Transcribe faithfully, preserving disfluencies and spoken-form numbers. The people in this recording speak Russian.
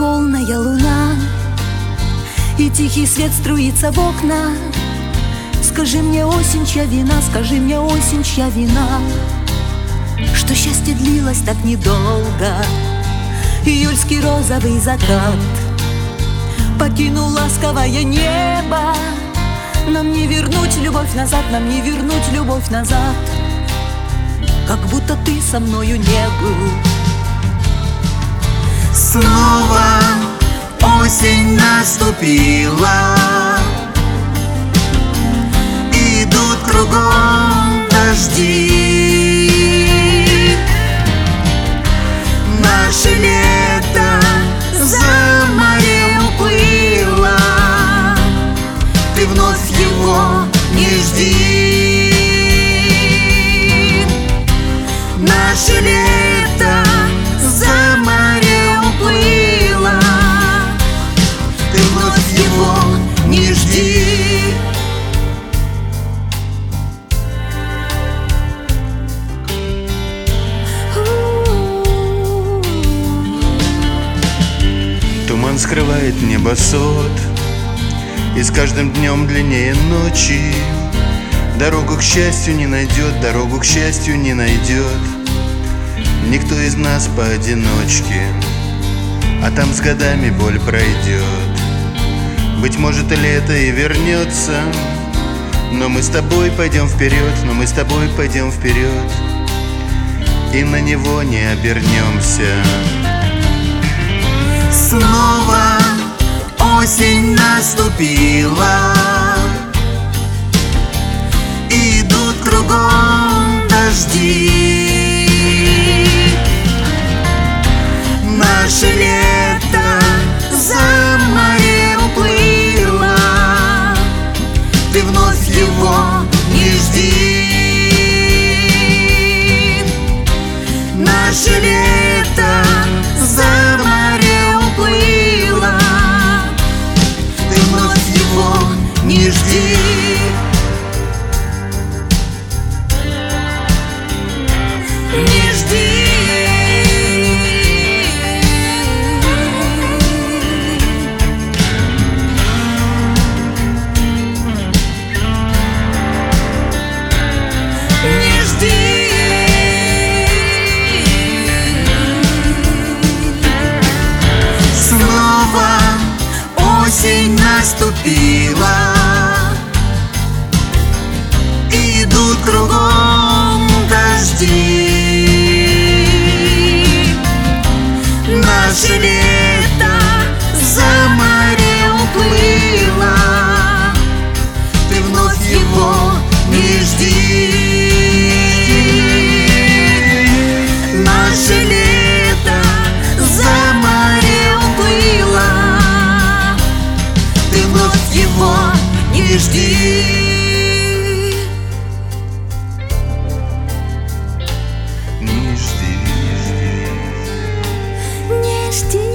полная луна, и тихий свет струится в окна. Скажи мне, осень, чья вина, скажи мне, осень, чья вина, что счастье длилось так недолго. Июльский розовый закат покинул ласковое небо. Нам не вернуть любовь назад, нам не вернуть любовь назад, как будто ты со мною не был. Снова осень наступила, идут кругом дожди. Наше лето за морем уплыло, ты вновь его не жди. Наше лето за морем уплыло, ты вновь его не жди. Туман скрывает небосвод, и с каждым днем длиннее ночи. Дорогу к счастью не найдет, дорогу к счастью не найдет никто из нас поодиночке, а там с годами боль пройдет. Быть может, и лето и вернется, но мы с тобой пойдем вперед, но мы с тобой пойдем вперед, и на него не обернемся. Снова осень наступила, идут кругом дожди. Наше лето за морем уплыло, ты вновь его не жди. Наше лето за морем уплыло, ты вновь его не жди. Не жди. Не жди. Снова осень наступила, идут кругом дожди. Наше лето за морем уплыло, ты вновь его не жди. Наше лето за морем уплыло, ты вновь его не жди. Не жди, Не жди.